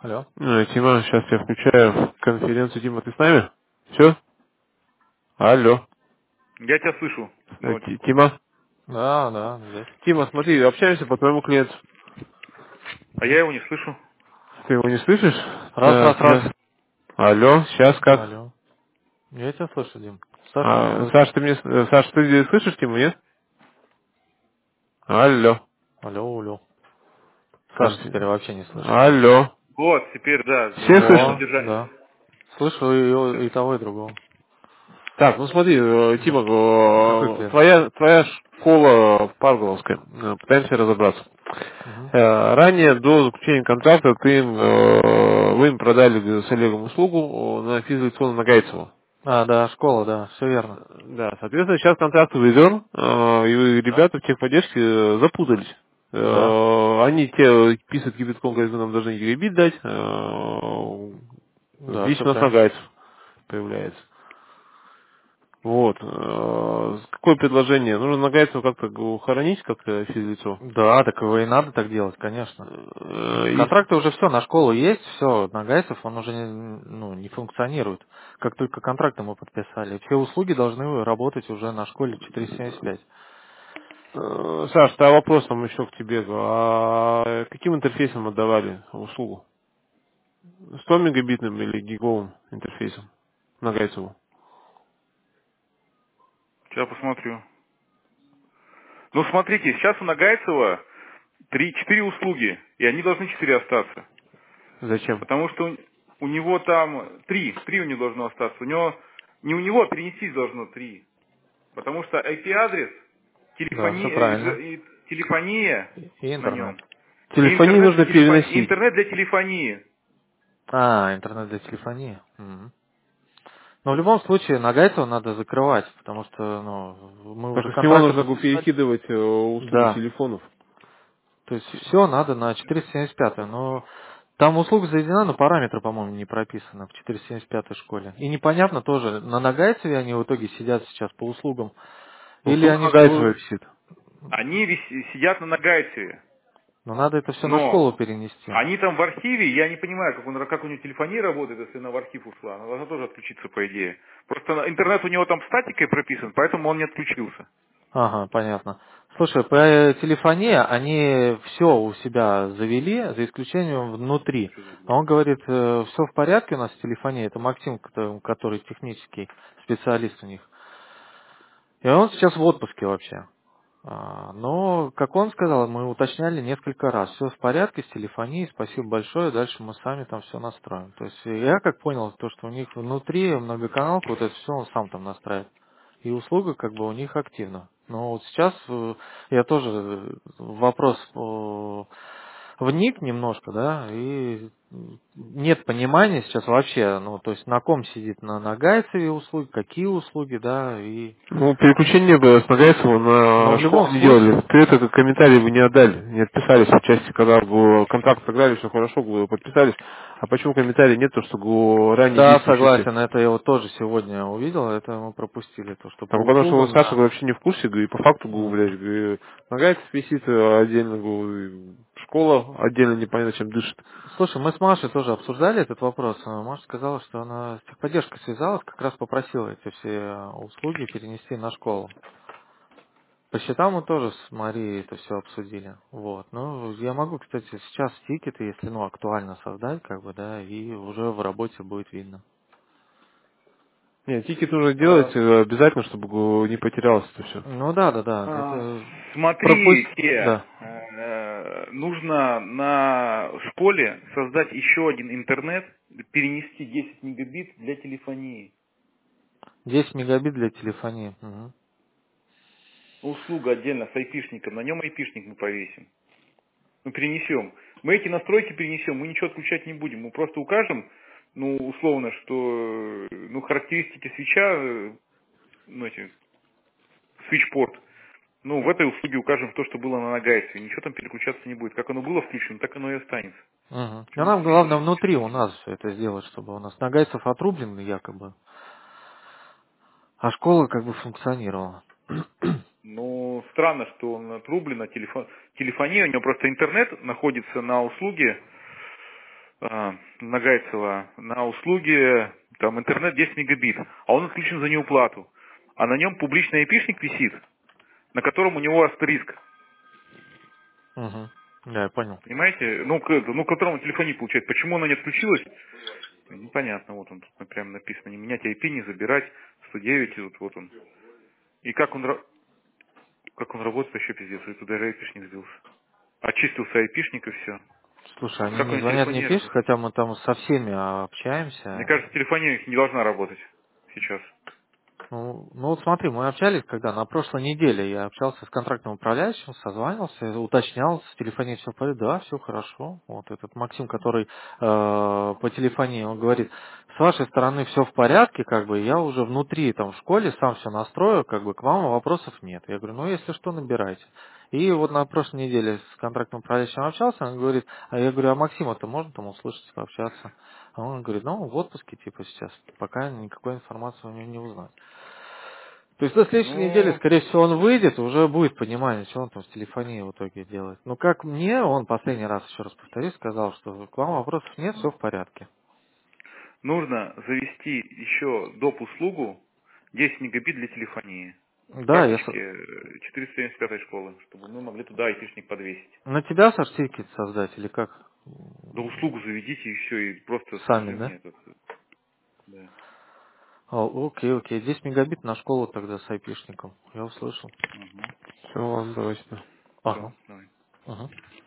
Алло. Тима, сейчас я включаю конференцию. Тима, ты с нами? Все? Алло. Я тебя слышу. Ну, Тима? Да, да, здесь. Тима, смотри, общаемся по твоему клиенту. А я его не слышу. Ты его не слышишь? Раз, раз, Так, раз. Алло, сейчас как? Алло. Я тебя слышу, Дим. Саша меня слышит. Саш, ты слышишь Тиму, нет? Алло. Алло, алло. Саша теперь Конфи- вообще не слышит. Алло. Вот, теперь, да, Все можно слышно? держать. Да. Да. Слышу и того, и другого. Так, ну смотри, Ну, Тима, какой клиент? твоя школа Парголовская, пытаемся разобраться. Угу. Ранее, до заключения контракта, вы им продали с Олегом услугу на физлицо Нагайцево. А, да, школа, да, все верно. Да, соответственно, сейчас контракт введен, и Да? ребята в техподдержке запутались. Да. Они те писают кипятком, говорят, вы нам должны гигабит дать, Да, здесь все у нас правильно. Нагайцев появляется. Вот. Какое предложение? Нужно Нагайцева как-то хоронить, как-то физлицо. Да, так его и надо так делать, конечно. И Контракты уже все, на школу есть, все, Нагайцев, он уже не функционирует. Как только контракты мы подписали, все услуги должны работать уже на школе 475. Саш, а вопрос там еще к тебе. А каким интерфейсом отдавали услугу? 100 мегабитным или гиговым интерфейсом на Гайцеву? Сейчас посмотрю. Ну, смотрите, сейчас у Нагайцева 4 услуги, и они должны 4 остаться. Зачем? Потому что у него там три у него должно остаться. У него, не у него, а перенестись должно 3. Потому что IP-адрес, Да, все правильно. телефония И на интернет. нем, и Телефонии интернет для нужно телефонии, переносить. интернет для телефонии. А, Интернет для телефонии. Мгм. Но в любом случае Нагайцева надо закрывать, потому что мы уже так с него контракты нужно подписали. перекидывать услуги Да. телефонов. То есть все надо на 475. Но там услуга заведена, но параметры, по-моему, не прописаны в 475 школе. И непонятно тоже, на Нагайцеве они в итоге сидят сейчас по услугам, или Услуга они... на Гайцево висит. Они сидят на Нагайцеве. Но надо это все на Но школу перенести. Они там в архиве, я не понимаю, как у него телефония работает, если она в архив ушла. Она должна тоже отключиться, по идее. Просто интернет у него там статикой прописан, поэтому он не отключился. Ага, понятно. Слушай, по телефонии они все у себя завели, за исключением внутри. А он говорит, все в порядке у нас с телефонией. Это Максим, который технический специалист у них. И он сейчас в отпуске вообще. Но, как он сказал, мы уточняли несколько раз. Все в порядке с телефонией, спасибо большое, дальше мы сами там все настроим. То есть я как понял, то, что у них внутри многоканалка, вот это все он сам там настраивает. И услуга как бы у них активна. Но вот сейчас я тоже в вопрос вник немножко, да, и нет понимания сейчас вообще, то есть на ком сидит на Гайцеве услуги, какие услуги, да, и... Ну, переключение было с Нагайцева Но на в школу любом не случае, делали. Ты этот комментарий вы не отдали, не отписались в части, когда контракт сыграли, все хорошо, подписались. А почему комментарий нет, то что ранее да, действующий? согласен, это я вот тоже сегодня увидел, это мы пропустили, то, что по Так, потому что услугам, Саша да. вообще не в курсе, и по факту, М. блядь, Нагайцев висит отдельно, и школа отдельно непонятно чем дышит. Слушай, мы с Машей тоже обсуждали этот вопрос. Маша сказала, что она с техподдержкой связалась, как раз попросила эти все услуги перенести на школу. По счетам мы тоже с Марией это все обсудили. Вот. Ну, я могу, кстати, сейчас тикеты, если актуально создать, как бы, да, и уже в работе будет видно. Нет, тикет нужно делать А, обязательно, чтобы не потерялось это все. Ну да, да, да. А, Это пропусть. Смотрите, Да. нужно на школе создать еще один интернет, перенести 10 мегабит для телефонии. 10 мегабит для телефонии. Мгм. Услуга отдельно с айпишником, на нем айпишник мы повесим. Мы перенесем. Мы эти настройки перенесем, мы ничего отключать не будем. Мы просто укажем, условно, что, характеристики свеча, эти, свитчпорт, в этой услуге укажем то, что было на Нагайце. Ничего там переключаться не будет. Как оно было включено, так оно и останется. Мгм. Что Но мы нам будем главное менять? внутри у нас все это сделать, чтобы у нас Нагайцев отрублен якобы, а школа как бы функционировала. Странно, что он отрублен, а телефония, у него просто интернет находится на услуге Нагайцева на услуги, там интернет 10 мегабит, а он отключен за неуплату. А на нем публичный айпишник висит, на котором у него астериск. Угу. Да, я понял. Понимаете? Ну, к которому телефоне получает. Почему она не отключилась? Непонятно. Вот он тут прямо написано. Не менять IP, не забирать. 109, вот он. И как он работает, вообще пиздец. И туда даже айпишник сбился. Очистился айпишник и все. Слушай, они Как не он звонят, не телефония пишут, работает? хотя мы там со всеми Мне общаемся. кажется, телефония не должна работать сейчас. Ну вот смотри, мы общались, когда на прошлой неделе я общался с контрактным управляющим, созванивался, уточнял, с телефонией все в порядке, да, все хорошо. Вот этот Максим, который по телефонии, он говорит, с вашей стороны все в порядке, как бы я уже внутри там в школе сам все настрою, как бы к вам вопросов нет. Я говорю, ну если что, набирайте. И вот на прошлой неделе с контрактным управляющим общался, он говорит, а я говорю, а Максима-то можно там услышать, пообщаться? А он говорит, ну в отпуске типа сейчас, пока никакой информации у него не узнать. То есть на следующей неделе, Ну, скорее всего, он выйдет, уже будет понимание, что он там с телефонией в итоге делает. Но как мне, он последний раз, еще раз повторюсь, сказал, что к вам вопросов нет, все в порядке. нужно завести еще доп. Услугу 10 мегабит для телефонии. В Да, карточке 475 школы, чтобы мы могли туда айпишник подвесить. на тебя сертификат создать или как? Да услугу заведите и все, и просто скажи Сами, мне да? этот. Да. Окей. 10 мегабит на школу тогда с айпишником. Я услышал. Угу. Все, ладно, давайте. Все, Ага. давай. Ага.